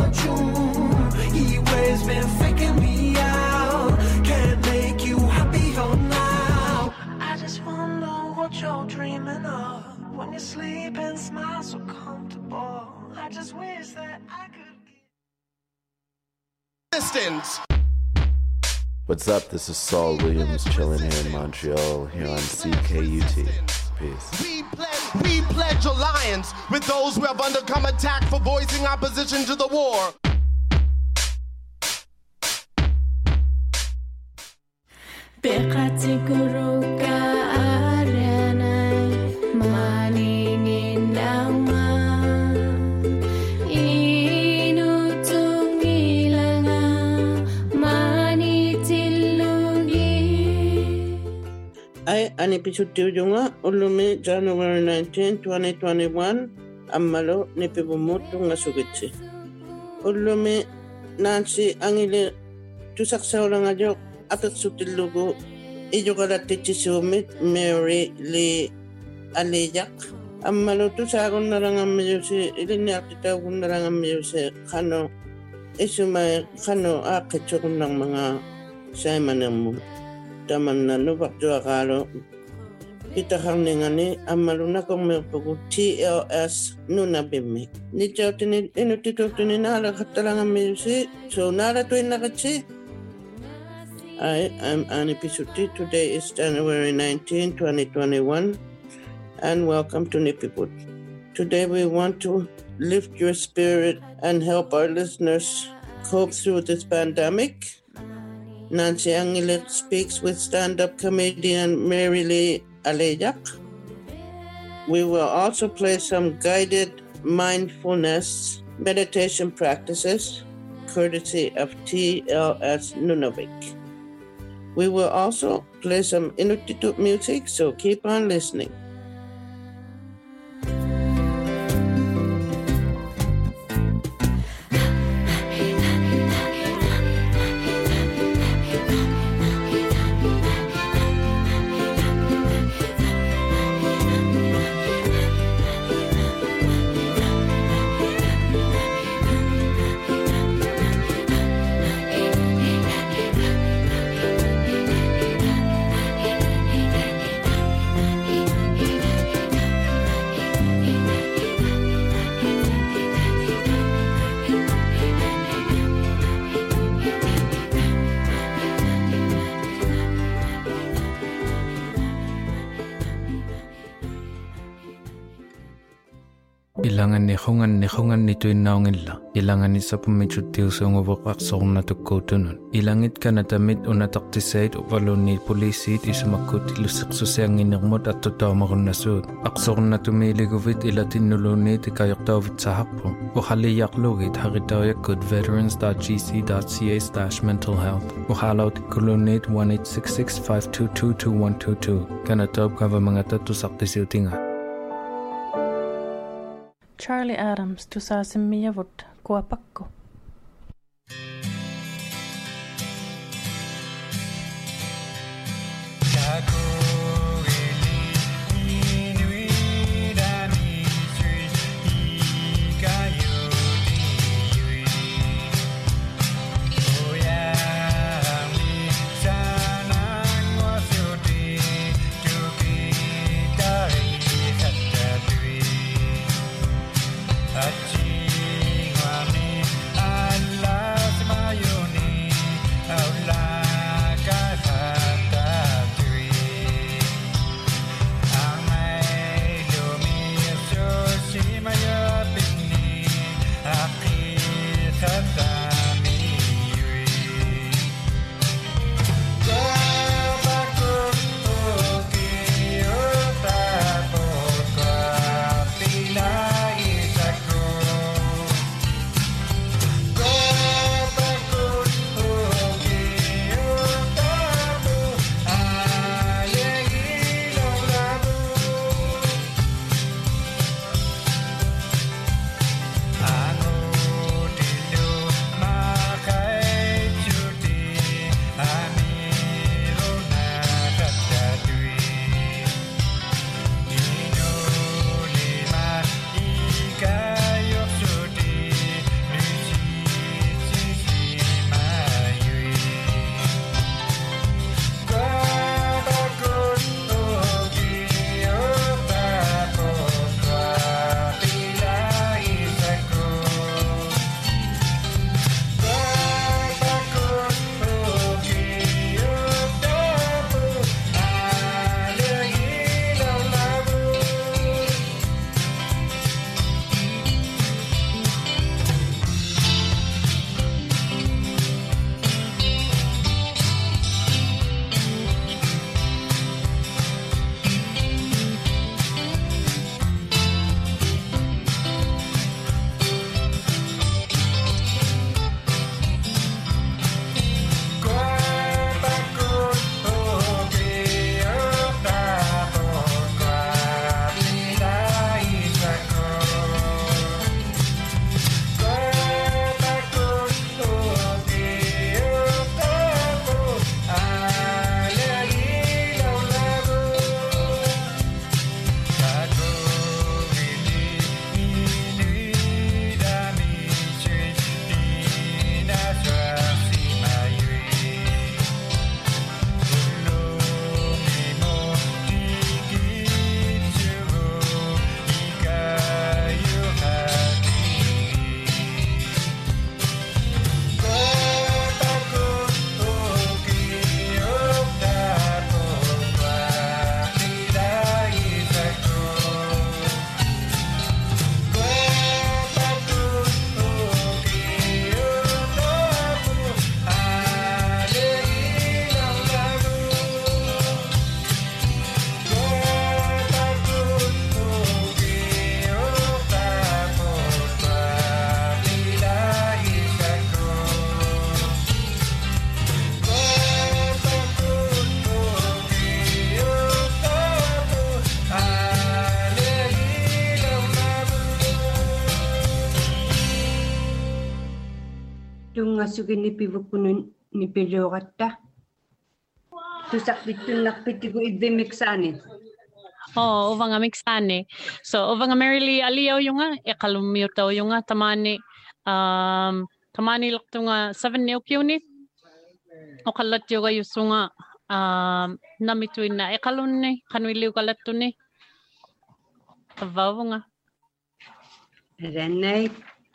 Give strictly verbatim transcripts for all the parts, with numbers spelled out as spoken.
fortune. He always been faking me out. Can't make you happier now. I just wanna know what you're dreaming of. When you sleep and smile so comfortable. I just wish that I could Distance. What's up? This is Saul Williams chilling here in Montreal, here on C K U T. Peace. We pledge, we pledge alliance with those who have undergone attack for voicing opposition to the war. Bekati guru ka aranay maningin nama inutung ilanga manitilungi. Ay an episode junga ulume January nineteenth twenty twenty-one amalo nepibumutu nga sugitsi. Ulume Nancy angile tusaksaw lang adyo atat sutilugo ijo kalati chisumit Mary Lee Aliyak amalo tusagon na lang ang mayusi iliniyakita ko na lang ang mayusi kano isumay kano akitsukon ng mga sayman mo taman na nubak jo akalo kita harningani amalo na kong may pag T L S nuna bimi ni jaw tini inutito tini nala katalang ang mayusi so nala tuin nakatsi. I am Annie Pisuti. Today is January nineteenth twenty twenty-one, and welcome to Nipiput. Today we want to lift your spirit and help our listeners cope through this pandemic. Nancy Angilet speaks with stand-up comedian Mary Lee Aliyak. We will also play some guided mindfulness meditation practices, courtesy of T L S Nunavik. We will also play some Inuktitut music, so keep on listening. Ilangan ni khungan ni khungan ni tuin naungilla. Ilangan ni sa pumichutil sa ngubakak sa kong natukotunon. Ilangit ka natamit o nataktisayt o palo ni polisit isumakot ilusik susayang inirmot at totoo makon nasud. Aksok na tumiliguvit ilatin nulunit ikayak tawit sa hakpo. O haliyak lugit haritayak kod veterans dot g c dot c a slash mental health. O halaw tikulunit one eight six six five two two two one two two. Kanatob kava mga tatusak tisiltinga. Charlie Adams tusasimiyavut kuapakko. Tungasugin ni pivukunun ni Piloratta. Tusakbitunnakpitigu idimiksani. Oh, ova nga mixane. So, ova nga merely aliyaw yung nga, e kalumiyutaw yung nga, tamani, um, tamani lakto nga seven ni ukyo ni. O kalat yung kayo so nga, um, namituin na, e kalun ni, kanwiliw kalat to ni. Tavaw nga. Renay,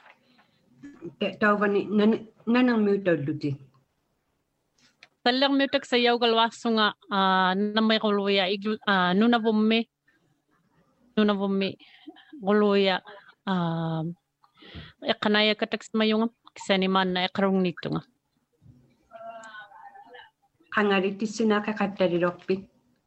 tawa ni, nanang mutaw luti. Talang mo tak sayaw kalwaso nga uh, na may kuluya uh, nuna bumi nuna bumi kuluya uh, e kanaya katak mayong kisaniman na ekarong nito nga kangariti sinakakatari rokpit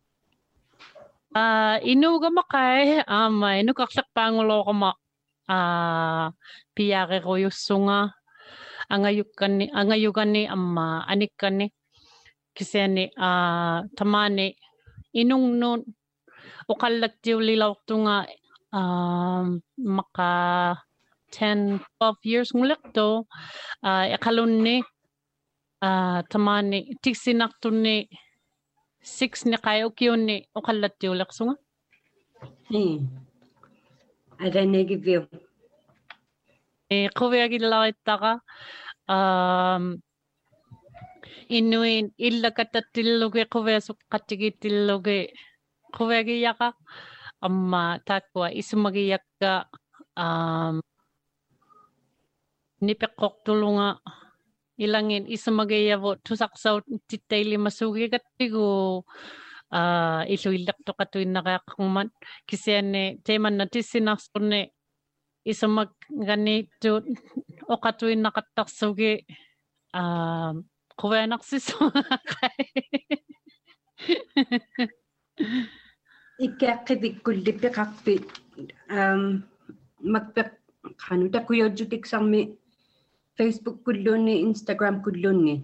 uh, inu ga makay um, inu kaksak pangulo ko ma uh, piyake ko yung sunga angayukan ni angayukan ni amma anikan ni kasi ni uh, tamani inung nun ukalat yung lilaw to nga um, maka ten twelve years ngulik to uh, ekalun ni uh, tamani tiksinak to ni six ni kayo kyo ni ukalat yung lakso nga hmm ada negative eh kuya gilaw ita ka um inuin illa katatilloge kuvesu katigitilloge kuvegi yaka amma takwa isumagi yakka um nipekok tulunga ilangin isumagi yavo tusaksaw titayli masugi katigo uh isu ilak to katuin nakakakuman kisene teman na tisinaksunne isumag ganito o katuin nakataksugi um kuya naksis ikakibig kullipi kakpi um magpek kanu ta kuya jutik sang mi Facebook kulon ni Instagram kulon ni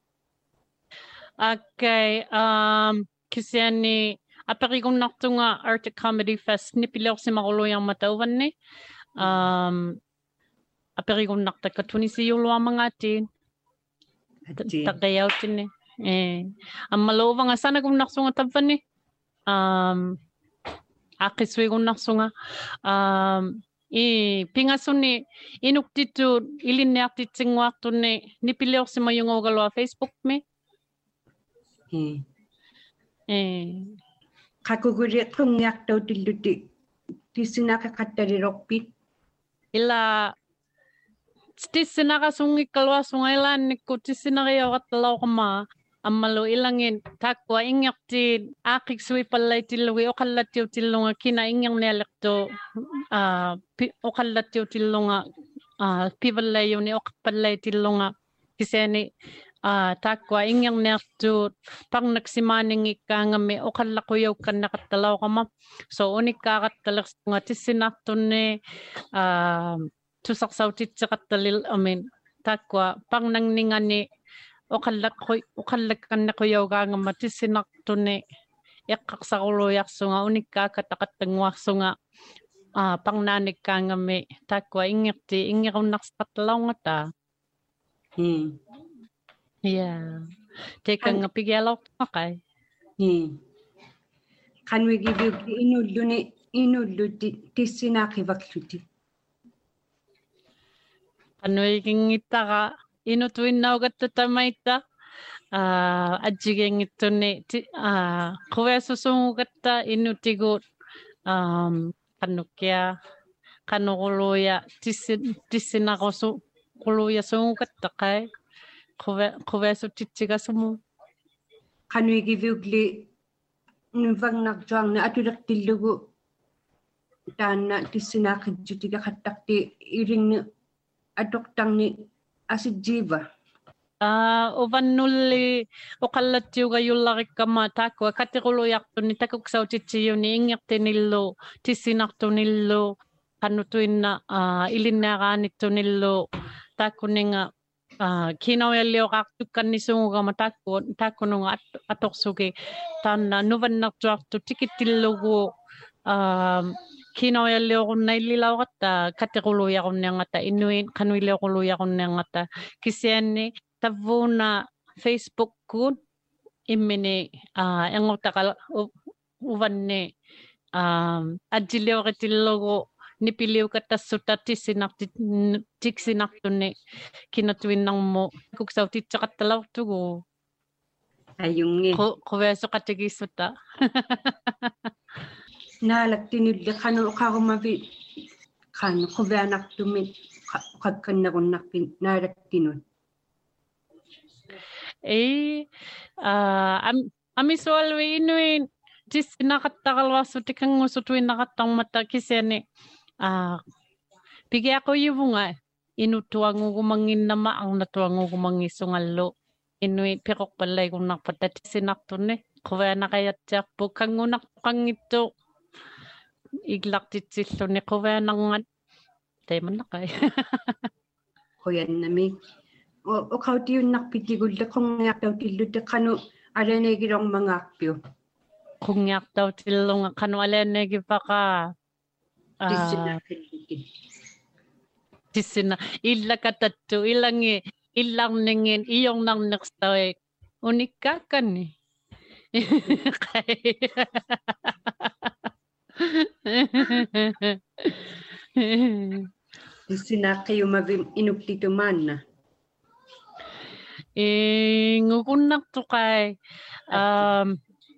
okay um kasi ni apari kong nakto nga Arctic Comedy Fest ni pilaw si makulo yung matawan ni um apari kong nakta katuni si yulo ang mga atin tagayaw tin eh. Eh, ang malova nga sana kung naksunga taban eh. Um, akiswe kung naksunga. Um, i pingaso ni inuk dito ilin ni akti tsingwak to ni nipiliw si mayong ogalwa Facebook me. Eh. Eh. Kakuguri kung yak daw diluti. Tisinakakatari rokpit. Ila tisinaka sungi kalwa sungailan ni ko tisinaka at law kama amalo ilangin takwa ingyak ti akik sui palay tiluwi o kalatyo tilunga kina ingyang nelekto uh, o kalatyo tilunga uh, pibalayo ni o kapalay tilunga kiseni uh, takwa ingyang nelekto pang nagsimaning ikangami o kalakuyaw ka nakatalaw kama so unik kakatalak nga tisinakto ni uh, tusak sautit sakat talil amin takwa pang nangningan ni o kalak ko o kalak kan na kuyaw ga nga matisinak to ni yakak sa uloyak so nga unik ka katakat tengwa so nga uh, pang nanik ka nga me takwa ingyak ti ingyak ang nakspatlaw nga ta hmm yeah teka nga pigalaw makay hmm kan we give you inullu ni inullu ti tisinakivakluti ano yung ita ka, inutuin na ugat tatamay ta, uh, adjigeng ito ni, uh, kuya susungugat ta, inutigot, um, kanukya, kanukuluya, tisin, tisin ako su, kuluya sungugat ta kay, kuya, kuya su titsiga sumu. Kanu igivugli, nuvang nagjuang na atulak tilugo, tana tisinakid jutiga katakti, iring na, adok tang ni asijiva. Ah, uh, ovan nulli okalat yu ga yullari kama takwa katikulo yakto ni takuk sa utichiyo ni ingyak tinillo tisinakto nillo kanutuin na uh, ilinnaranit to nillo takuninga uh, kinawelyo kaktukan ni sungu ga matakwo takunung at atok suge tan nuvan naktuak to tikitillo go um kinoyalliorunnaillilauqatta katequluiaqunniangata inuin qanuileoquluiaqunniangata kisianni tavuuna Facebook-kuun immini engutaqal uvanni ajilioritillugu nipiliukattassutta tissinarti tiksinartunni kinatuinnarmu kuksautitseqattalartugu ayungi quveasuqatikissutta naalaktinulli qanu qarumavi qanu quveanartumit qakkannaqunnerpin naalaktinun ei am amisualwi inuin tissinaqattaqalwarsutikangussutuinnaqattarmatta kisiani а пигиақуйувунга инуттуангугумангиннама арнатуангугумангиссунгаллу инуит пеқорпаллайгуннарпат татиссинартунни қуваанақаятсиарпу кангунартоқангитту иглартитсиллуни қуваанарнгат тайманнақай қояннами оқаутиуннарпитигулле қонгиартаутиллутте қану аланегилормангаарпиу қонгиартаутиллунга қану аланегипақа tissina illakatattu ilangi illarningin iornarnerstawi unikkaakkanni tissina qiyumavim inuktitumaanna e ngukunnartuqai um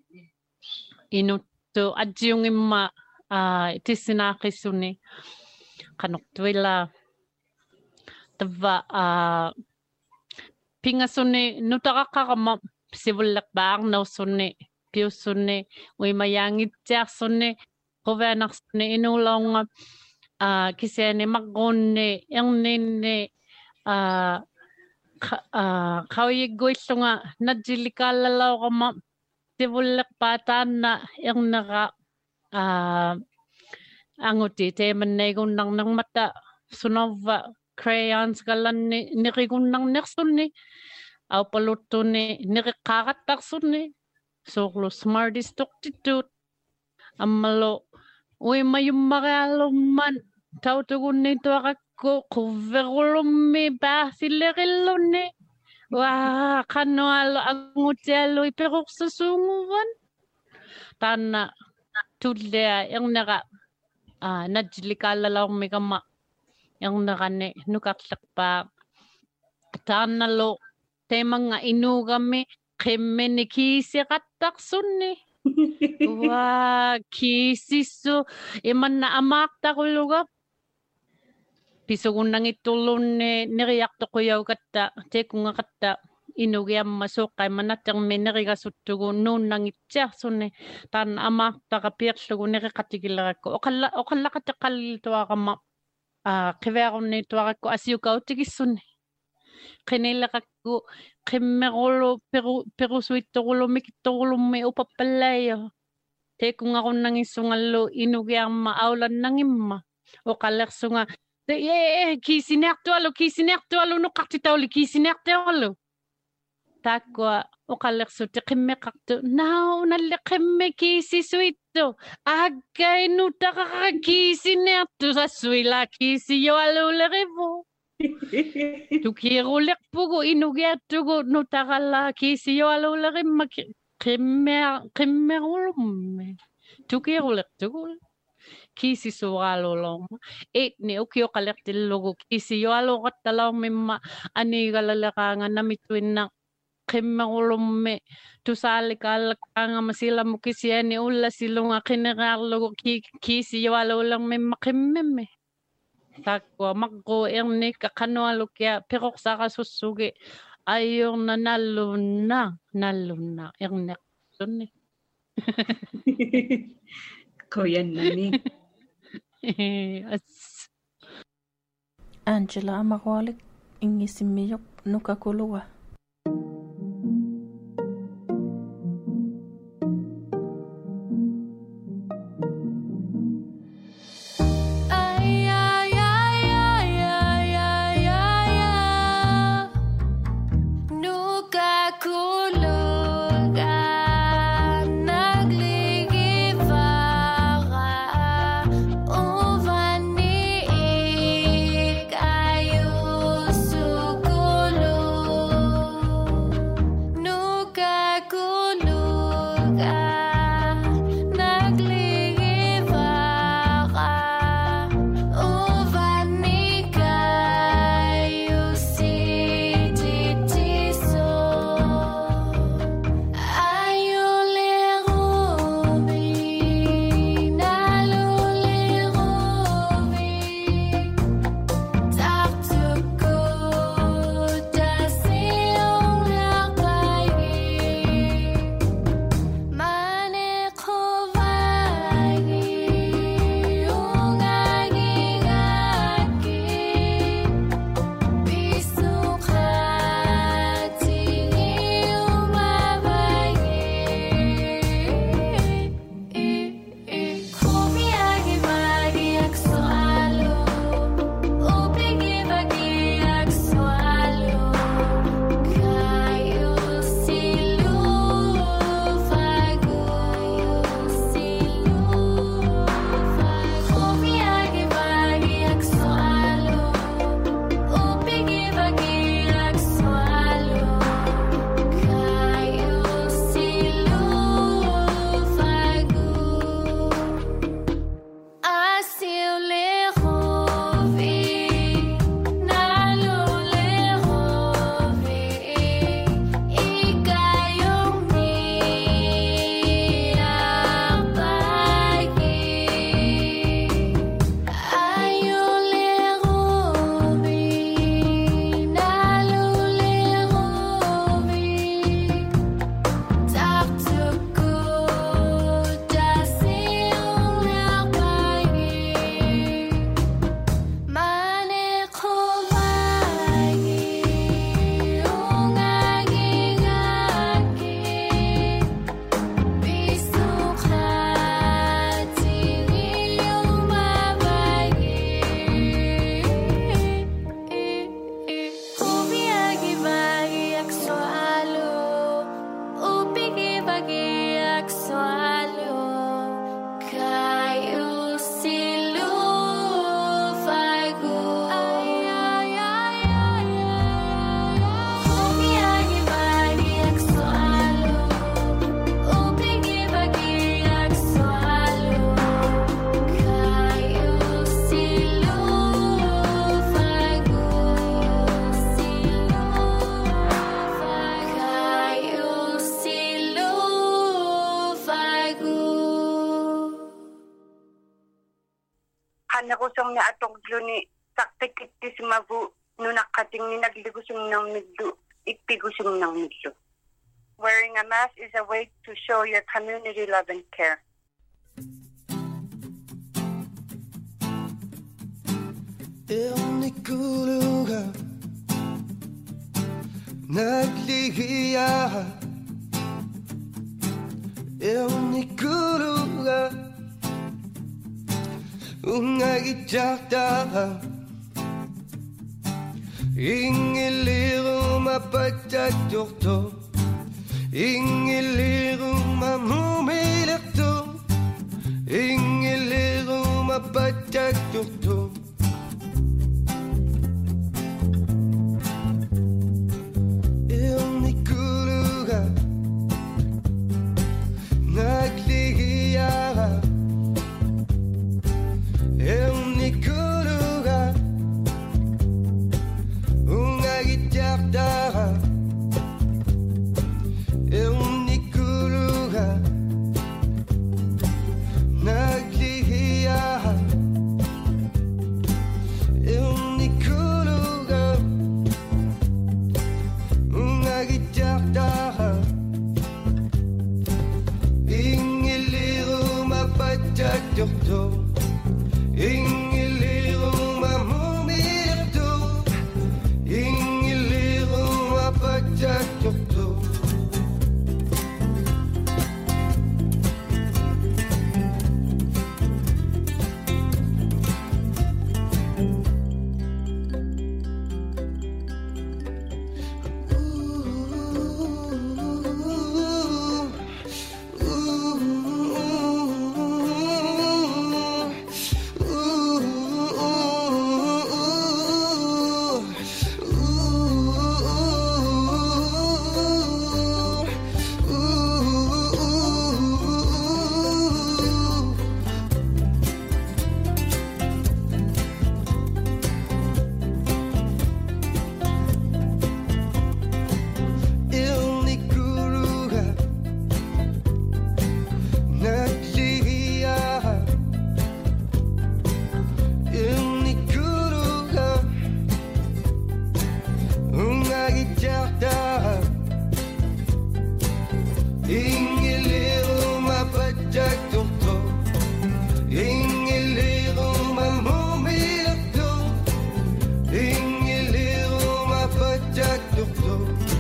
inuttu ajjungimma ah tisinaaqissuni qanortuilla tava ah pingasunni nutaqaqqarama sivullaqpaarnersunni piussunni uimayaangitsiarsunni quvaanarsunni inuulaunga ah kisiani maqquunni erninni ah ah qawigguillunga najillikaallalauqama sivullaqpaataanna ernera ah anguti teemannaigunarnermatta sunarva crayons galanni nerigunarnersunni aupaluttunni neriqqaaqattarsunni soorlu smartest toqtittut ammalu uimayummariallumman tautugunniituaqakku quvverulummi paasilleqillunni waa qanuallu angutiallu iperuqsasuunguvan taanna tullea ernera ah najlikaallalaummikama ernerane nukarlerpaa taannallu teemanga inuugammi qimmini kiisiqattarsunni waa kiisissu imanna amaaqtaquluga pisugunnangitturlunni neriartoquyaukatta teekungaqatta inugiamma suuqqaimanattermi nerigasuttugu nuunnangitsiarsunni taan amaartaqa pierlugu neriqatikillerakku oqalla oqallaqateqallituaqamma ah qivearunniituaqakku asiukautikissunni qinilleqakku qimmerulu peru perusuittorulummi kittorulummi upappallaayo teekungarunnangissungallu inugiamma aulannangimma oqallersunga ee kiisineartualu kiisineartualu nuqqartitauli kiisineartualu taakua oqallersutti qimmeqartu nau nalle qimme kiisisuittu aggainutaqaqa kiisineartu sassuila kiisiyoaluulerivu tukiirulerpugu inugiattugu nutaqalla kiisiyoaluulerimma qimme qimmerulummi tukiirulertugu kiisisuuraalulorma etni ukioqalertillugu kiisiyoaluuqattalaumimma aniigalaleqaanga namituinna qimmerulummi tusaalikaallaqaangama silamu kisiani ullasilunga qineqaarlugu kiisiyoaluulermimma qimmemmi takkua maqqu ernikka qanualukia peqorsaqasussugi ayurna nallunna nallunna erneqsunni koyannami Angela amarualik ingisimiyok nukakulua Oh ang naatonglo ni saktikit mabu nunakating ni nagligusong ng midlo, ipigusong ng midlo. Wearing a mask is a way to show your community love and care. Ernikuluga naglihiya Ernikuluga ungagijakta ingiliru mapatatukto ingiliru mamumilakto ingiliru mapatatukto Naglihiya Ernikuluga ungagitakta Ernikuluga naglihiya Ernikuluga ungagitakta Ingiliru mapatatukto Ingiliru mamumirto Ingiliru mapatatukto Ingiliru mapatatukto Ingiliru mamumilakto Ingiliru mapatatukto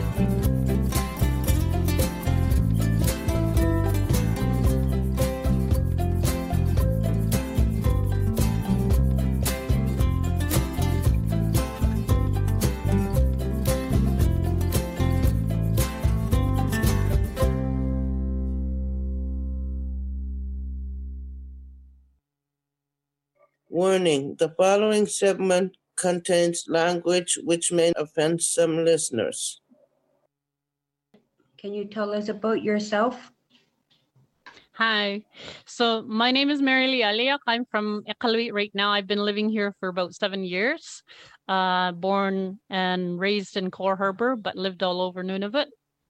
Warning, the following segment contains language which may offend some listeners. Can you tell us about yourself? Hi. So my name is Mary Lee Aliak. I'm from Iqaluit right now. I've been living here for about seven years. Uh, born and raised in Core Harbor, but lived all over Nunavut.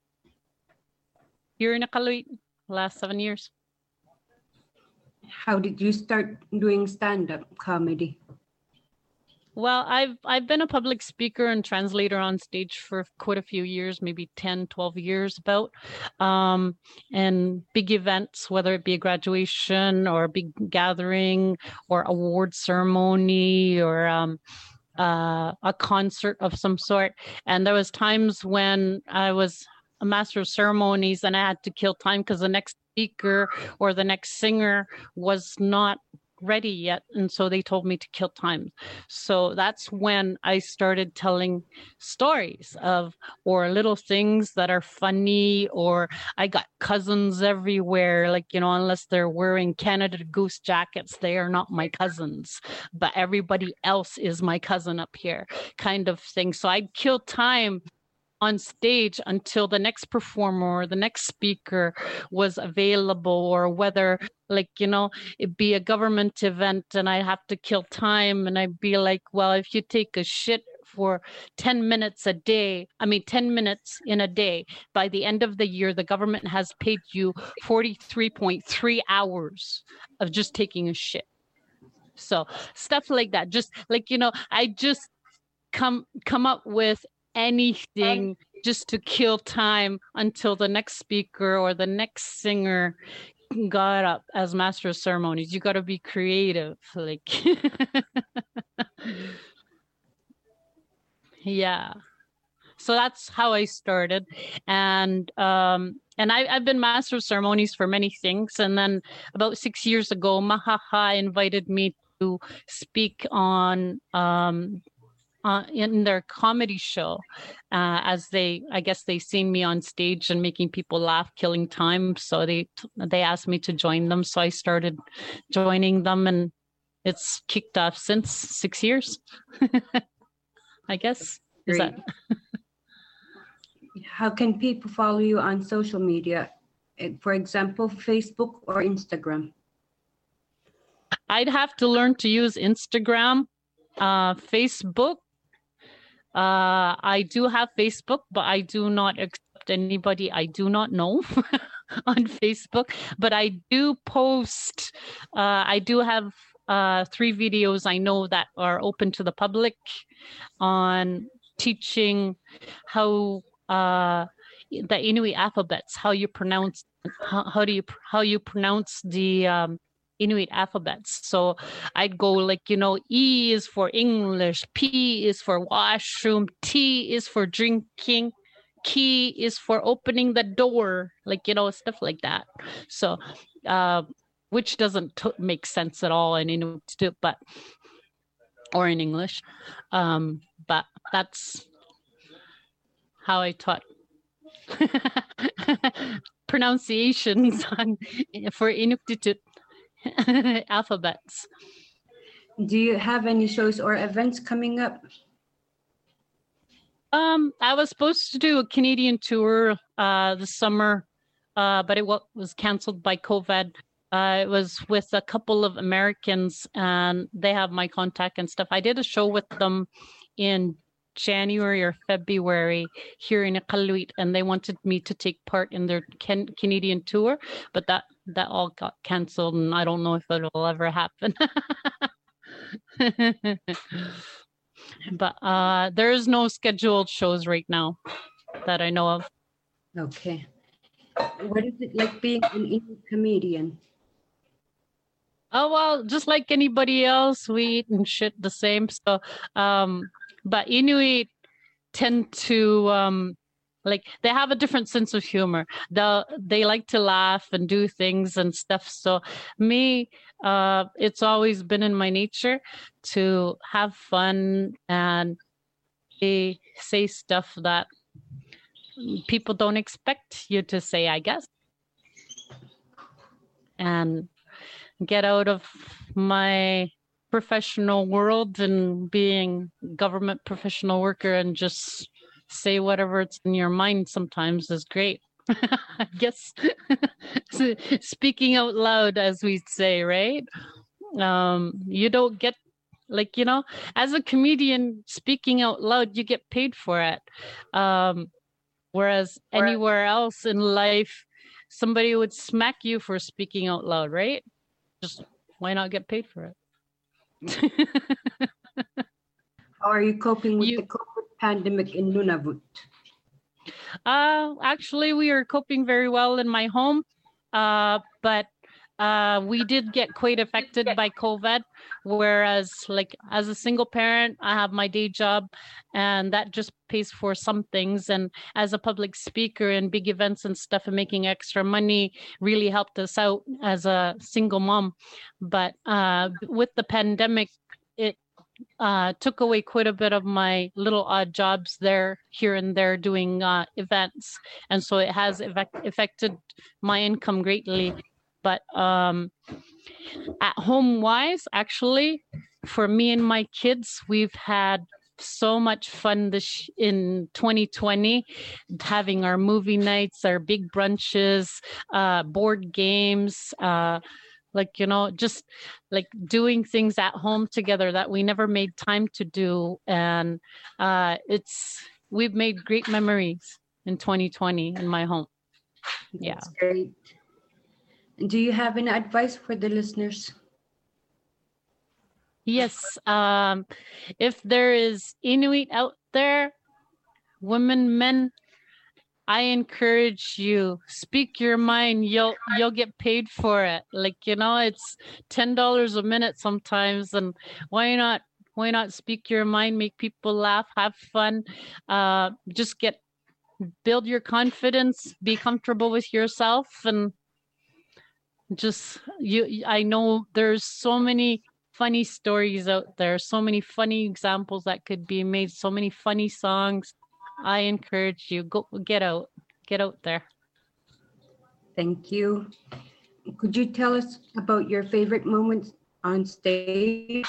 Here in Iqaluit, last seven years. How did you start doing stand-up comedy? Well, I've I've been a public speaker and translator on stage for quite a few years, maybe ten, twelve years about, um, and big events, whether it be a graduation or a big gathering or award ceremony or um, uh, a concert of some sort. And there was times when I was a master of ceremonies and I had to kill time because the next speaker or the next singer was not ready yet, and so they told me to kill time. So that's when I started telling stories of or little things that are funny, or I got cousins everywhere, like, you know, unless they're wearing Canada Goose jackets, they are not my cousins, but everybody else is my cousin up here, kind of thing. So I'd kill time on stage until the next performer or the next speaker was available, or whether, like, you know, it'd be a government event and I'd have to kill time and I'd be like, well, if you take a shit for ten minutes a day, I mean, ten minutes in a day, by the end of the year, the government has paid you forty-three point three hours of just taking a shit. So stuff like that. Just like, you know, I just come come up with anything just to kill time until the next speaker or the next singer got up as master of ceremonies. You got to be creative. Like, yeah. So that's how I started. And um, and I, I've been master of ceremonies for many things. And then about six years ago, Mahaha invited me to speak on um, uh, in their comedy show, uh, as they, I guess they seen me on stage and making people laugh, killing time. So they they asked me to join them. So I started joining them, and it's kicked off since six years, I guess. Is that? How can people follow you on social media? For example, Facebook or Instagram? I'd have to learn to use Instagram, uh, Facebook. Uh, I do have Facebook, but I do not accept anybody I do not know on Facebook. But I do post, uh, I do have uh, three videos I know that are open to the public on teaching how uh, the Inuit alphabets, how you pronounce, how, how do you, how you pronounce the um, Inuit alphabets. So I'd go like, you know, E is for English, P is for washroom, T is for drinking, Key is for opening the door, like, you know, stuff like that. So, uh, which doesn't t- make sense at all in Inuit, but, or in English. Um, but that's how I taught pronunciations on, for Inuktitut alphabets. Do you have any shows or events coming up? Um, I was supposed to do a Canadian tour uh, this summer, uh, but it w- was canceled by COVID. Uh, it was with a couple of Americans, and they have my contact and stuff. I did a show with them in January or February here in Iqaluit, and they wanted me to take part in their can- Canadian tour, but that that all got canceled, and I don't know if it will ever happen. But uh, there is no scheduled shows right now that I know of. Okay. What is it like being an Inuit comedian? Oh, well, just like anybody else, we eat and shit the same. So, um, but Inuit tend to, um, like, they have a different sense of humor. They they like to laugh and do things and stuff. So me, uh, it's always been in my nature to have fun and they say stuff that people don't expect you to say, I guess. And get out of my professional world and being government professional worker and just say whatever's in your mind sometimes is great. I guess speaking out loud, as we say, right? Um, you don't get, like, you know, as a comedian, speaking out loud, you get paid for it. Um, whereas or, anywhere else in life, somebody would smack you for speaking out loud, right? Just why not get paid for it? How are you coping with you, the COVID pandemic in Nunavut? Uh, actually, we are coping very well in my home, uh, but uh, we did get quite affected by COVID, whereas like as a single parent, I have my day job and that just pays for some things. And as a public speaker in big events and stuff and making extra money really helped us out as a single mom. But uh, with the pandemic, it uh, took away quite a bit of my little odd jobs there, here and there doing uh, events. And so it has effect- affected my income greatly. But um, at home wise, actually, for me and my kids, we've had so much fun this in twenty twenty, having our movie nights, our big brunches, uh, board games, uh, like, you know, just like doing things at home together that we never made time to do. And uh, it's, we've made great memories in twenty twenty in my home. Yeah. That's great. Do you have any advice for the listeners? Yes. Um, if there is Inuit out there, women, men, I encourage you, speak your mind. You'll you'll get paid for it. Like, you know, it's ten dollars a minute sometimes, and why not? Why not speak your mind, make people laugh, have fun, uh, just get build your confidence, be comfortable with yourself, and just you. I know there's so many funny stories out there, so many funny examples that could be made, so many funny songs. I encourage you, go get out, get out there. Thank you. Could you tell us about your favorite moments on stage?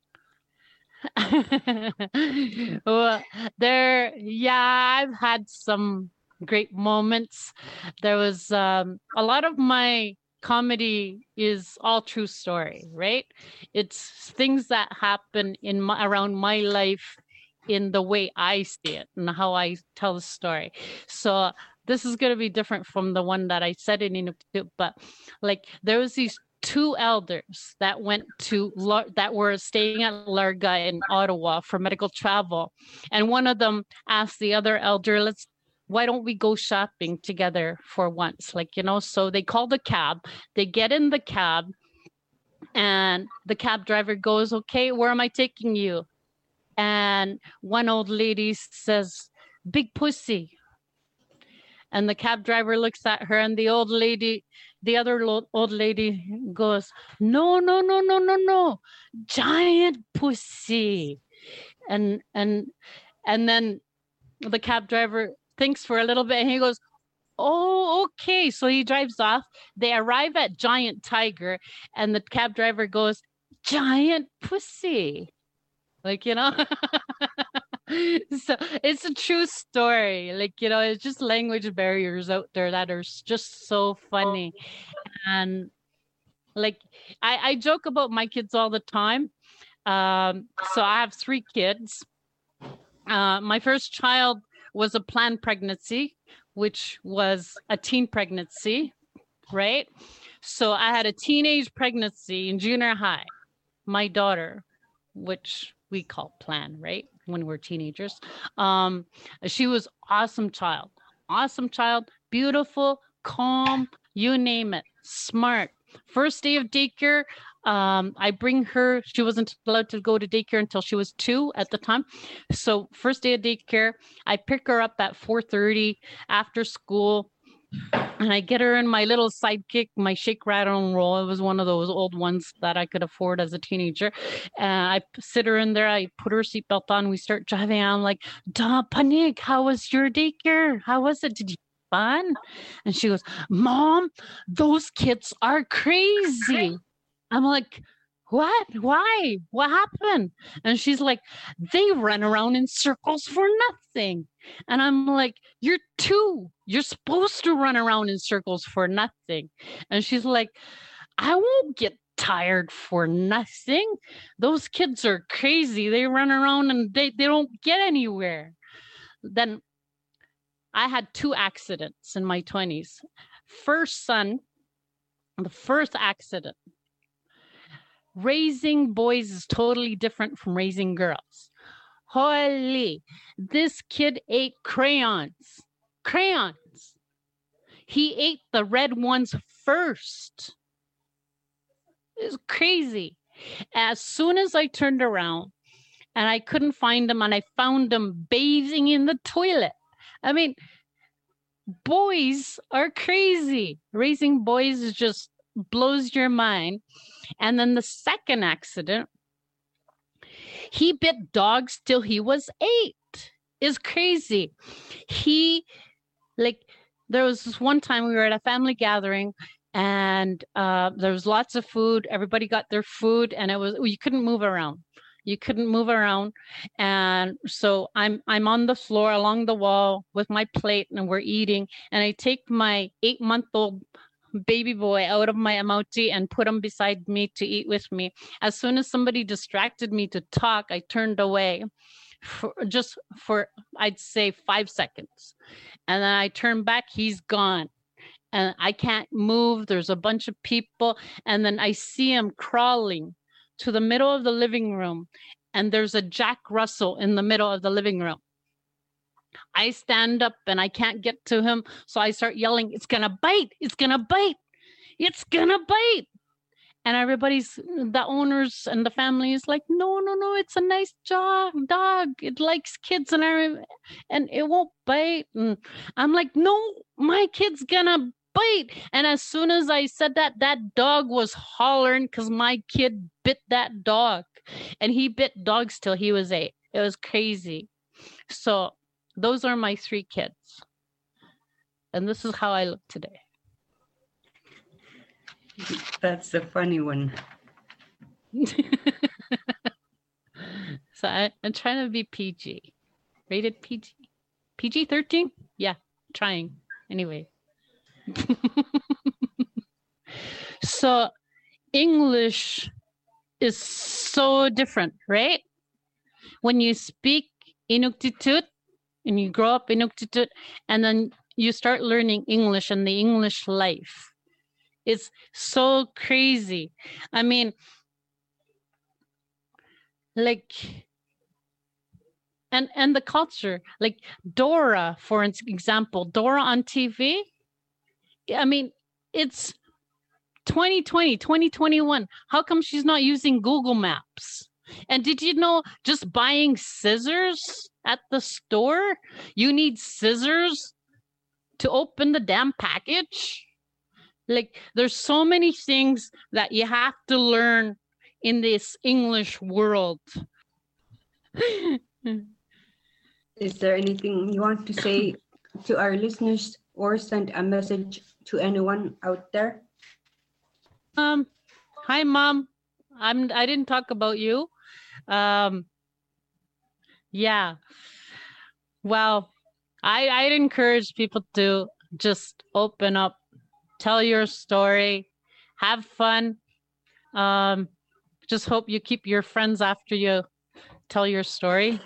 Well, there, yeah, I've had some great moments. There was um, a lot of my comedy is all true story, right? It's things that happen in my, around my life in the way I see it and how I tell the story. So this is going to be different from the one that I said in Inuktitut, but like there was these two elders that went to that were staying at Larga in Ottawa for medical travel, and one of them asked the other elder, let's why don't we go shopping together for once, like, you know. So they called a cab, they get in the cab, and the cab driver goes, okay, where am I taking you? And one old lady says, big pussy. And the cab driver looks at her, and the old lady, the other old lady goes, no, no, no, no, no, no, giant pussy. And and and then the cab driver thinks for a little bit, and he goes, oh, okay. So he drives off. They arrive at Giant Tiger, and the cab driver goes, giant pussy. Like, you know. So it's a true story. Like, you know, it's just language barriers out there that are just so funny. And like, I, I joke about my kids all the time. Um, so I have three kids. Uh, my first child was a planned pregnancy, which was a teen pregnancy, right? So I had a teenage pregnancy in junior high, my daughter, which we call plan, right? When we're teenagers. Um, she was awesome child, awesome child, beautiful, calm, you name it, smart. First day of daycare, um, I bring her, she wasn't allowed to go to daycare until she was two at the time. So first day of daycare, I pick her up at four thirty after school. And I get her in my little sidekick, my shake, rattle, and roll. It was one of those old ones that I could afford as a teenager. And I sit her in there. I put her seatbelt on. We start driving. I'm like, duh, Panig, how was your daycare? How was it? Did you have fun? And she goes, Mom, those kids are crazy. I'm like, what? Why? What happened? And she's like, they run around in circles for nothing. And I'm like, you're two. You're supposed to run around in circles for nothing. And she's like, I won't get tired for nothing. Those kids are crazy. They run around and they, they don't get anywhere. Then I had two accidents in my twenties. First son, the first accident. Raising boys is totally different from raising girls. Holy, this kid ate crayons. Crayons. He ate the red ones first. It's crazy. As soon as I turned around and I couldn't find him, and I found him bathing in the toilet. I mean, boys are crazy. Raising boys is just blows your mind. And then the second accident, he bit dogs till he was eight. Is crazy. He, like, there was this one time we were at a family gathering, and uh, there was lots of food. Everybody got their food, and it was, you couldn't move around. You couldn't move around. And so I'm I'm on the floor along the wall with my plate, and we're eating. And I take my eight-month-old baby boy out of my amauti and put him beside me to eat with me. As soon as somebody distracted me to talk, I turned away for just for, I'd say, five seconds. And then I turned back, he's gone. And I can't move. There's a bunch of people. And then I see him crawling to the middle of the living room, and there's a Jack Russell in the middle of the living room. I stand up and I can't get to him, so I start yelling, "It's gonna bite! It's gonna bite! It's gonna bite!" And everybody's, the owners and the family is like, "No, no, no! It's a nice dog. Dog. It likes kids, and I, and it won't bite." And I'm like, "No, my kid's gonna bite!" And as soon as I said that, that dog was hollering because my kid bit that dog, and he bit dogs till he was eight. It was crazy. So those are my three kids. And this is how I look today. That's the funny one. So I, I'm trying to be P G. Rated P G. P G thirteen? Yeah, trying. Anyway. So English is so different, right? When you speak Inuktitut, and you grow up in Inuktitut, and then you start learning English and the English life. It's so crazy. I mean, like, and and the culture, like Dora, for example, Dora on T V. I mean, it's twenty twenty, twenty twenty-one. How come she's not using Google Maps? And did you know just buying scissors at the store, you need scissors to open the damn package? Like, there's so many things that you have to learn in this English world. Is there anything you want to say to our listeners or send a message to anyone out there? Um, hi, Mom. I'm. I didn't talk about you. Um, yeah. Well, I I'd encourage people to just open up, tell your story, have fun. Um, just hope you keep your friends after you tell your story.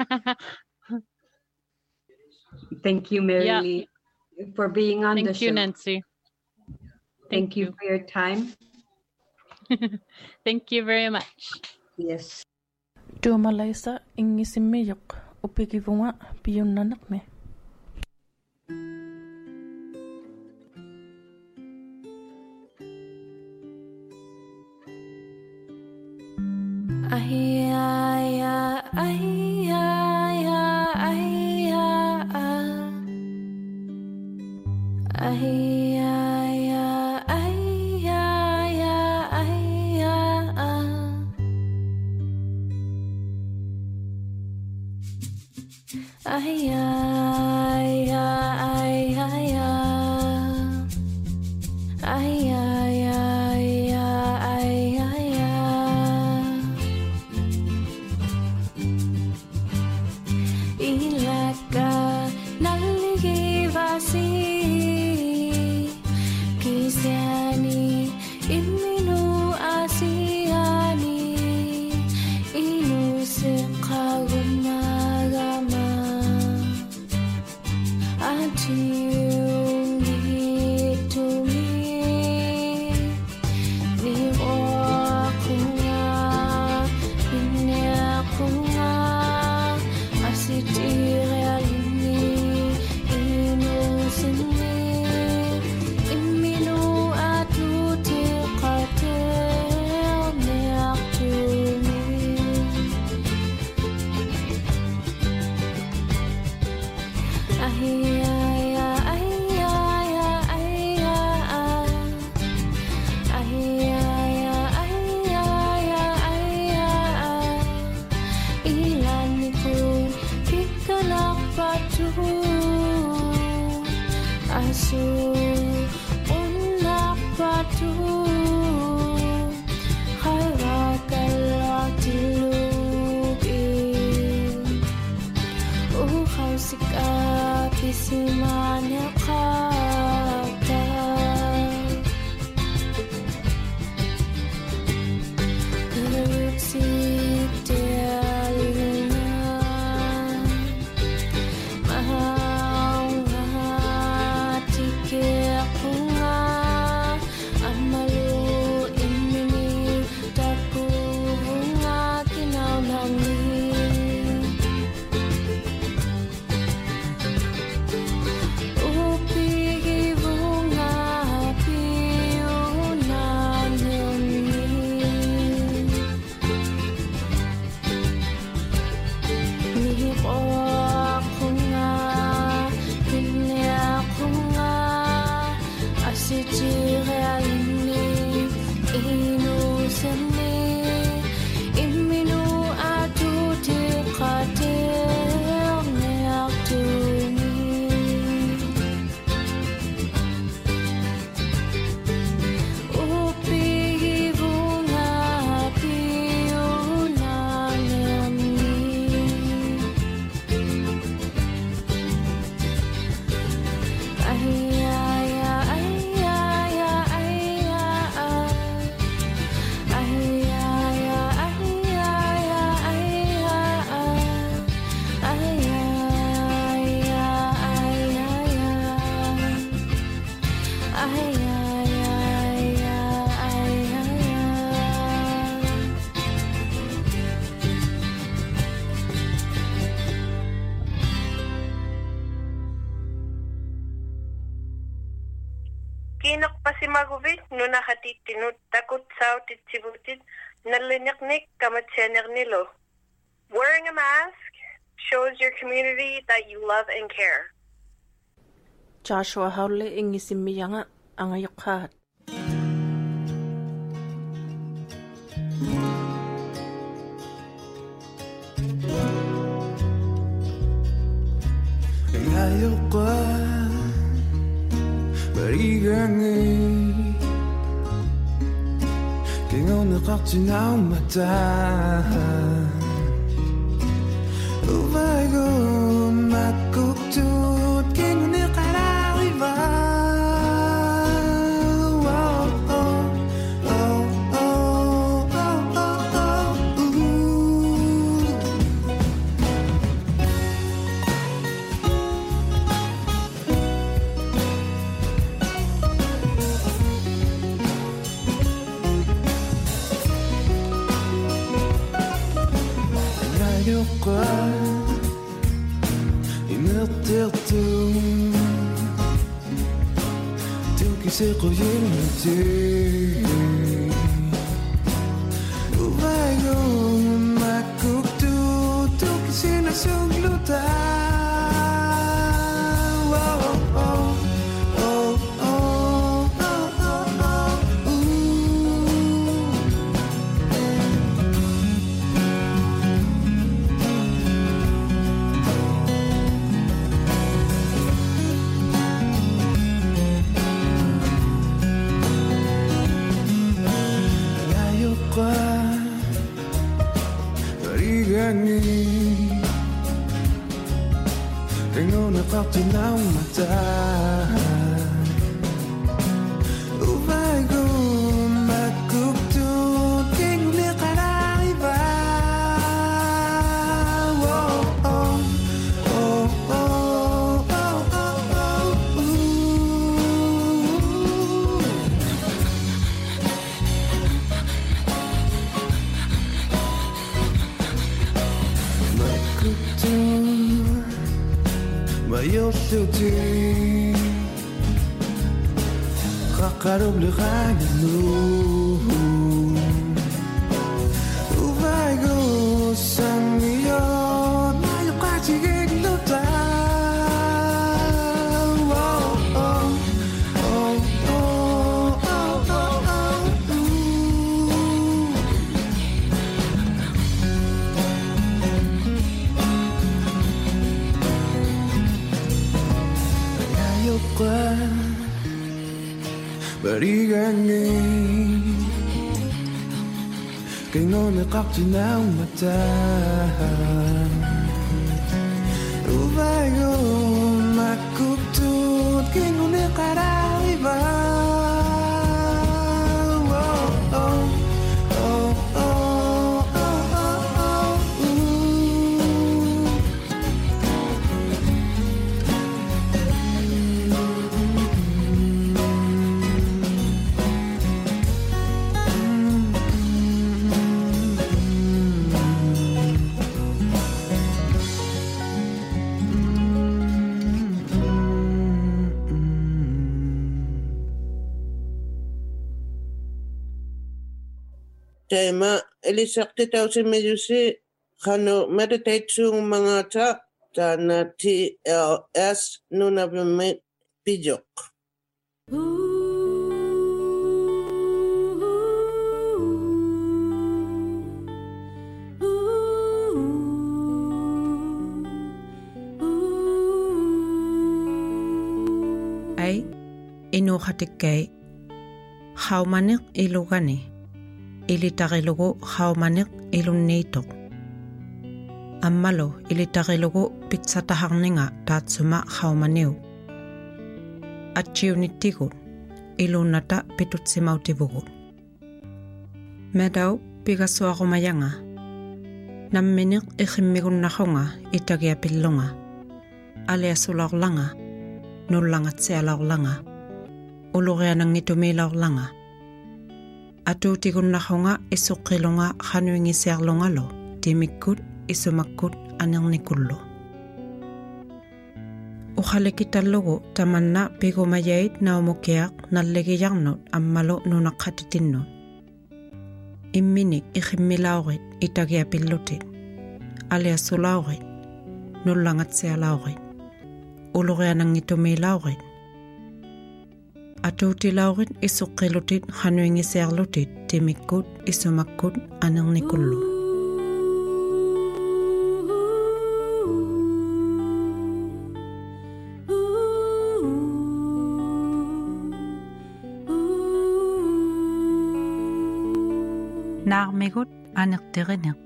Thank you, Mary Yeah. Lee, for being on Thank the you, show. Nancy. Thank you for your time. Thank you very much. Yes. Tuomalaisa ingisimiyok upikivunga piyunnanakme. Ahia, ahia, ahia, ahia, ahia, Kinak pasimaguvit no nakatitinut takot sautit sibutit naliniknik kamatsenernilo. Wearing a mask shows your community that you love and care. Joshua Howley ingisimiyanga angayokhat. Ayokhat marigangi Kingon nakakchinaw mata Uvago makuktot Kingon nakarawiba Inertertum Tu kisi koyimti Uvago makuktu Tu kisi nasugluta Tengo nakaktunaw mata Uvago makuktot Keng likaraiba Oh, oh, oh, oh, oh, oh, oh Makuktot Mayoshuti Kakarob lekhaninu Uvago samiyot Mayokachigig luta Oh, oh, oh, oh, oh, oh, oh Ayokwa Barigangi Kainon nakaktunaw mata Uvago makuktot Kainon nakarawiba Oh, oh, oh, oh, oh, oh, oh Tema elisakti tausi mejusi kano meditate sung mga ta tana T L S nuna bimit pijok. Ay inuhatikay haumanik ilugani ilitakilugu haumanik ilunnitok ammalo ilitakilugu pitsatahangninga tatsuma haumaniu atchiunittigut ilunata pitutsimautivukut medau pigasuaqumayanga namminik ikhimmigunnakhunga itagiapillunga aliasulorlanga nullangatsialorlanga uluqianangitumiilorlanga atuutigunnakhunga isuqqilunga khanuingisiarlungalo timikkut isumakkut anernikullu Ukhalekitallugu tamanna pigumayait naumukiaq nallegijarnut ammalo nunaqqatitinnut. Imminik ikhimilaurit itagiapillutit. Aliasulaurit. Nullangatsialaurit. Ulugianangitumiilaurit. Atuutilaurit isuqqilutit hanuingisiarlutit timikkut isumakkut anernikullu. Naarmigut anerterineq.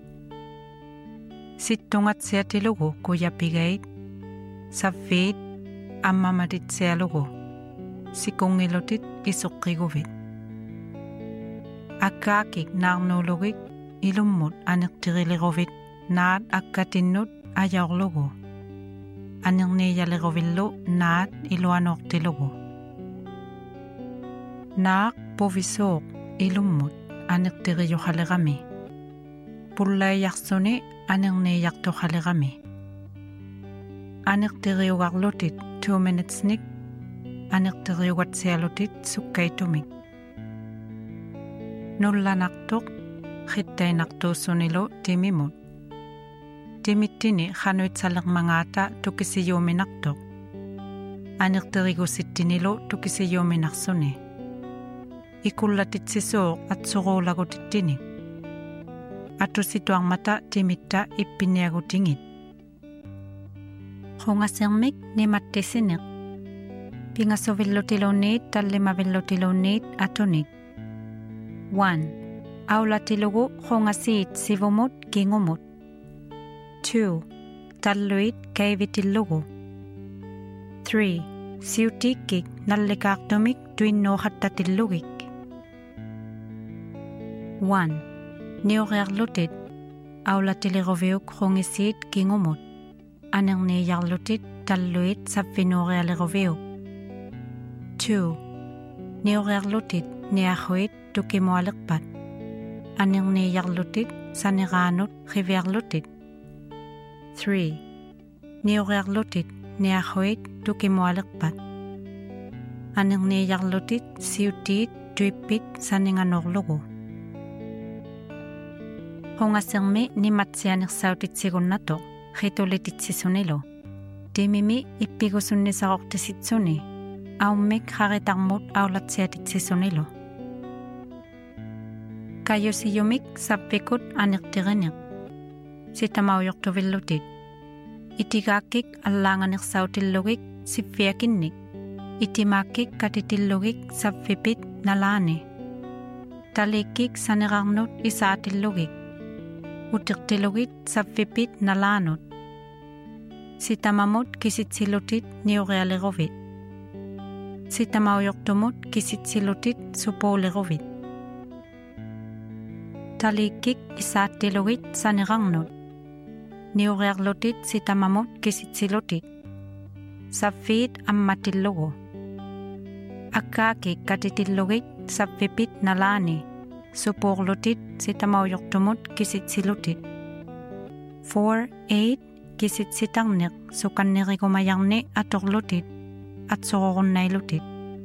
Sittungatsiatilugu kuyapigait. Savviit ammamatitsialugu. Sikungilutit isuqqiguvit. Akkaakik naarnuulugik ilummut anertiriliruvit naat akkatinnut ajaorlugu. Anerniiyaliruvillu naat iluanortilugu. Naaq puvisuuq ilummut anertirijuhalerami. Pullaiyarsuni anerniiyartuhalerami. Anertiriugarlutit two minutesnik anertiriugatsialutit sukkaitumik. Nullanartuq khittainartuussunilu timimut. Timittini khanuitsalermangaata tukisiyuuminartuq. Anertirigusittinilu tukisiyuuminarsuni. Ikullatitsisoq atsuruulagutittini. Atusituarmata timitta ippiniagutingit. Qungasermik nimattisineq. Pingasuvillutiluunniit tallimavillutiluunniit atunik. one. Aulatilugu qungasiit sivumut kingumut. two. Talluit kaivitillugu. three. Siutikkik nallikaartumik tuinnuuqattatillugik. one. Niurearlutit aulatiliruviuk qungisiit kingumut. Anerniiyarlutit talluit savvinuurialiruviuk. two. Niurearlutit niahuit tukimualiqpat. Anerniiyarlutit saniraanut qiviarlutit. three. Niurearlutit niahuit tukimualiqpat. Anerniiyarlutit siutiit tuippit saninganorlugu. Qungasermi nimatsianersauutitsigunnato khitulititsisunilu. Timimi ippigusunnisaqortisitsuni. Aummik haritarmut aulatsiatitsisunilu. Kayusiyumik sappikut anertirineq. Sitamauyortuvillutit. Itigaakkik allaanganersauutillugik siffiakinnik. Itimaakkik katitillugik saffipit nalaani. Talikkik sanirarnut isaatillugik. Utirtilugit saffipit nalaanut. Sitamamut kisitsilutit niurealiruvit. Sitamauyortumut kisitsilutit supuuliruvit. Talikkik isaattilugit sanirarnut. Niurearlutit sitamamut kisitsilutit. Saffiit ammatillugu. Akkaakik katitillugit saffipit nalaani. Supuurlutit sitamauyortumut kisitsilutit. four. eight. Kisitsitarniq sukannirigumayarni atorlutit. Atsururunnailutit.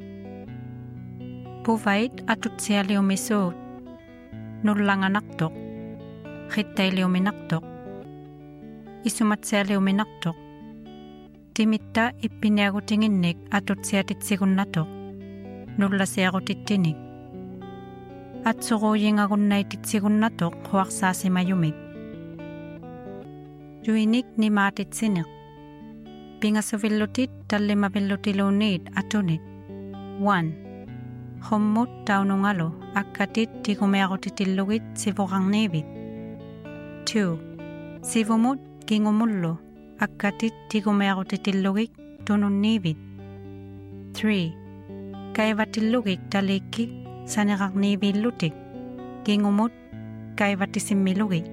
Puvait atutsialiumisuut. Nullanganartoq. Khittailiuminartoq. Isumatsialiuminartoq. Timitta ippiniagutinginnik atutsiatitsigunnatoq. Nullasiarutittinik. Atsuruuyingagunnaititsigunnatoq huarsaasimayumik. Juinik nimaatitsineq. Pingasuvillutiit tallimavillutiluunniit atunit. one. Hummut taunungalu akkatit tigumiarutitillugit sivuqarniivit. two. Sivumut kingumullu akkatit tigumiarutitillugik tununniivit. three. Kaivatillugik talikkik sanirarniiviillutik. Kingumut kaivatissimmilugik.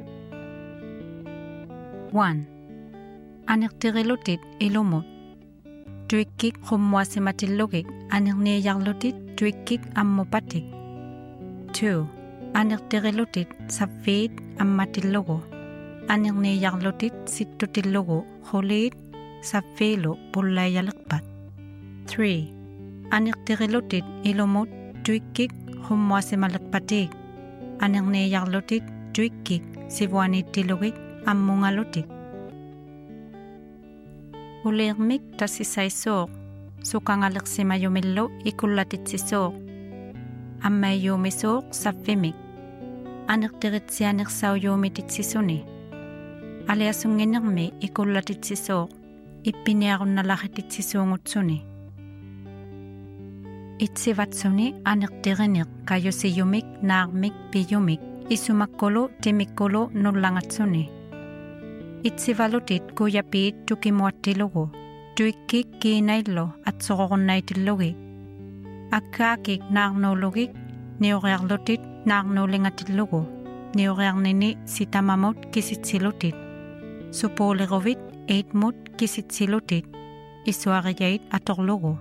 one. Anertirilutit ilumut. Tuikkik qummuasimatillugik anerniiyarlutit tuikkik ammupatik. two. Anertirilutit saffiit ammatillugu. Anerniiyarlutit sittutillugu quliit saffelo pullayalekpat. three. Anirtigilutit ilumut tuikkik hummuasimalekpatik. Anirneyarlutit tuikkik sivuanittilugik ammungalutik. Ulirmik tasisaisoq sukangalersimayumillu ikullatitsisoq. Ammayumisoq saffimik. Anirtiritsianirsaujumititsisuni. Aliasunginermi ikullatitsisoq ippiniarunnalarititsisuungutsuni. Itsivatsuni anirtiriniq kayusiyumik naarmik piyumik isumakkulu timikkulu nullangatsuni. Itsivalutit kuyapiit tukimuattilugu tuikkik kiinaillu atsoqorunnaitilugi. Akkaakik naarnuulugik niuriarlutit naarnuulingatillugu niuriarnini sitamamut kisitsilutit. Supuuliruvit eitmut kisitsilutit isuariyait atorlugu.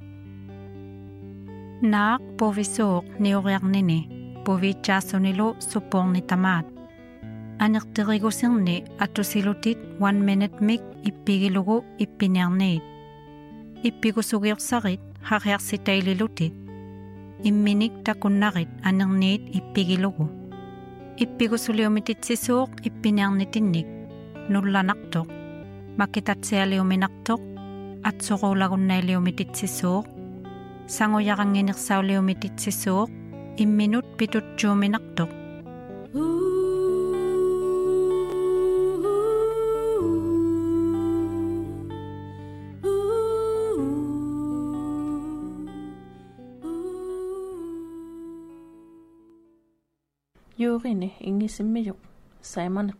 Naaq povisuuq niuriarnini povitsaasunilu suppornitamaat. Anirtirigusirni atusilutit one minute mik ippigilugu ippiniarniit. Ippigusugiorsarit hariarsitaililutit. Imminik takunnarit anirniit ippigilugu. Ippigusuliumititsisuuq ippiniarnitinnik nullanartoq. Makitatsialiuminartoq atsoqulagunnailiumititsisuuq. Sanguyaranginirsaaliumititsisuuq imminut pitutsuuminartoq. Juurini ingisimmijuq saimaneq.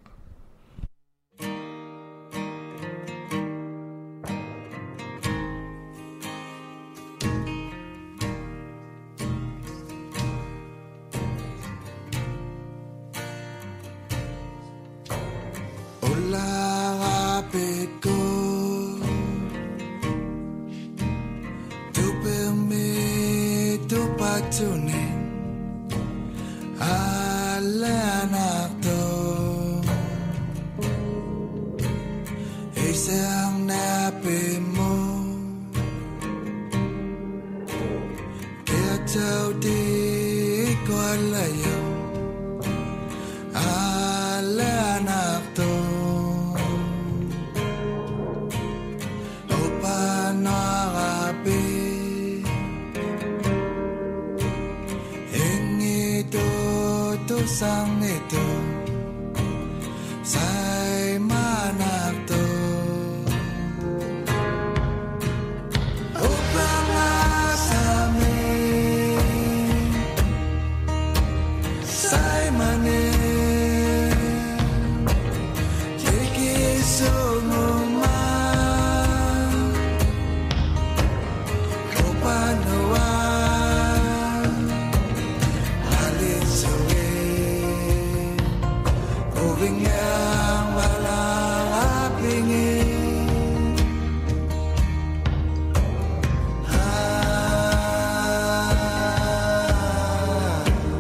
Sang itu sai manak to upama sami sai mane jeki sunguma upanawa yang malah pingin ah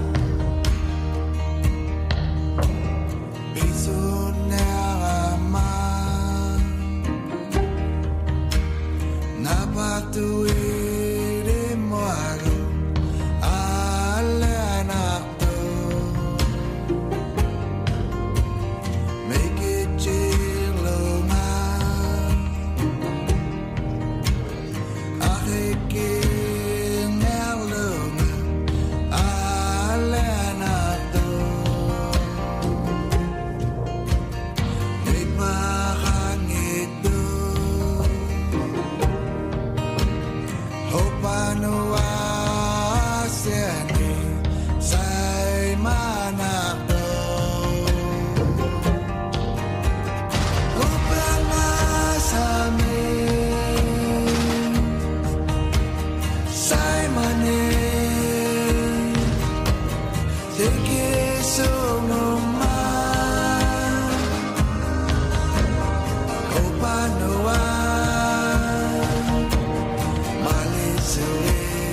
bisunya aman napatui demo aku ala anak Malaysia.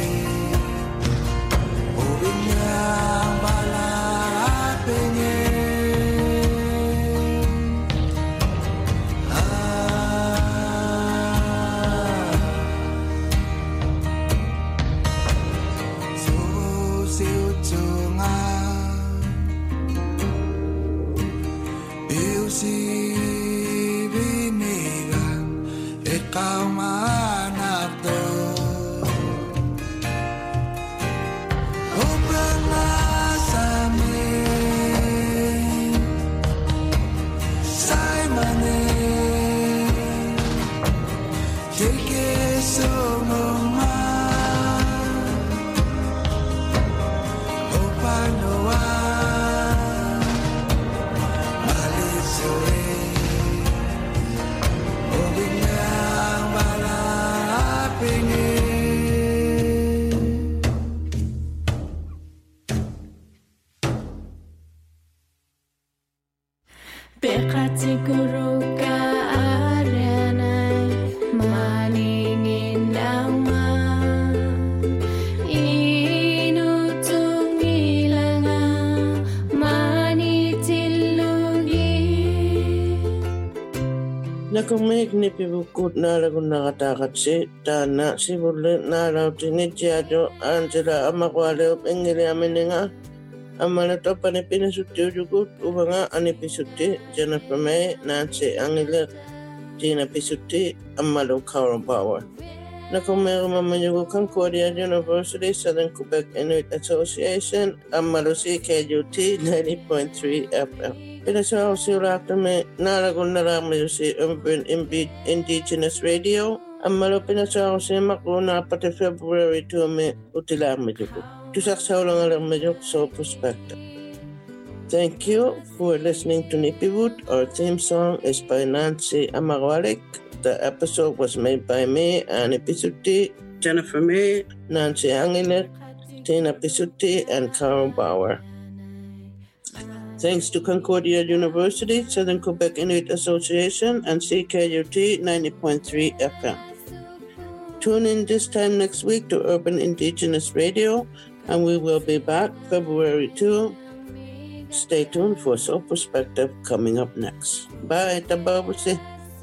Mek ni pibukut na lagun nakatakatsi, tana sibulit na lautini tiado Angela amakwale up engili amininga. Amalato panipinasuti ujugut ubanga anipisuti Jennifer May Nancy Angela Tina Pisuti Amalo Carol Power. Nakumero Mamayugo Concordia University Southern Quebec Inuit Association Amalo C K U T ninety point three F M. Pinasao si Ulatame Naragun Naramayo si Urban Indigenous Radio Amalo pinasao si Makuna pati February two me Utilamajugo. Tusaksaw lang alam medyo Soul Perspective. Thank you for listening to Nipiwood. Our theme song is by Nancy Amawalik. The episode was made by me, Annie Pisuti, Jennifer May, Nancy Angelet, Tina Pisuti, and Carol Bauer. Thanks to Concordia University, Southern Quebec Inuit Association, and C K U T ninety point three F M. Tune in this time next week to Urban Indigenous Radio, and we will be back February second. Stay tuned for Soul Perspective coming up next. Bye, Tababusi.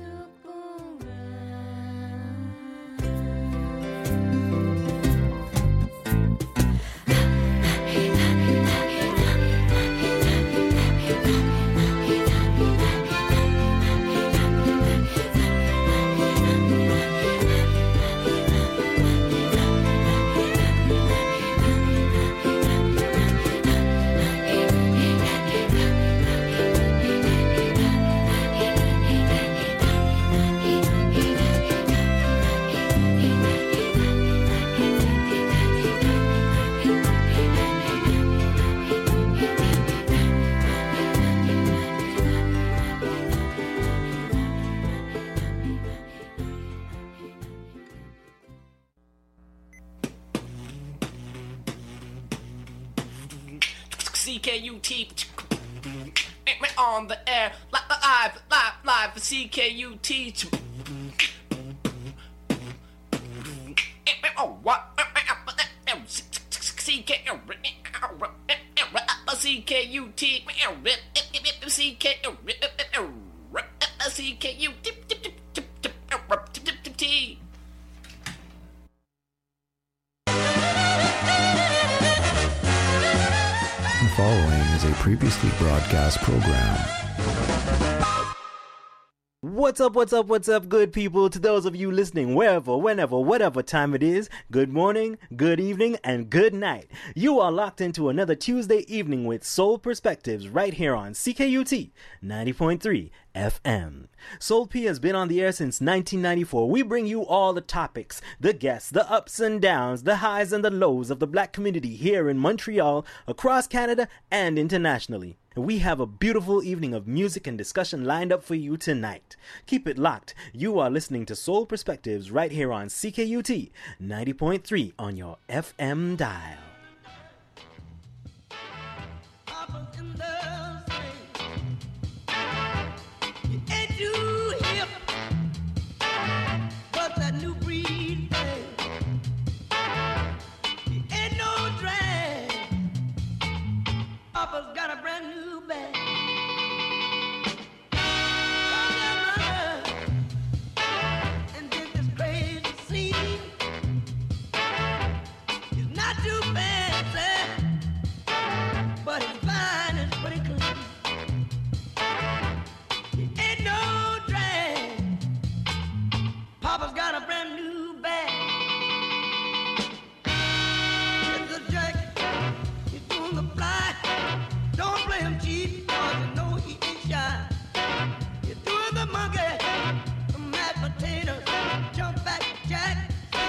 C K U T on the air, live, live, live for C K U T. Oh, what? C K C K U T C K C K U T. The following is a previously broadcast program. What's up, what's up, what's up, good people? To those of you listening wherever, whenever, whatever time it is, good morning, good evening, and good night. You are locked into another Tuesday evening with Soul Perspectives right here on C K U T ninety point three F M. Soul P has been on the air since nineteen ninety-four. We bring you all the topics, the guests, the ups and downs, the highs and the lows of the black community here in Montreal, across Canada, and internationally. We have a beautiful evening of music and discussion lined up for you tonight. Keep it locked. You are listening to Soul Perspectives right here on C K U T ninety point three on your F M dial.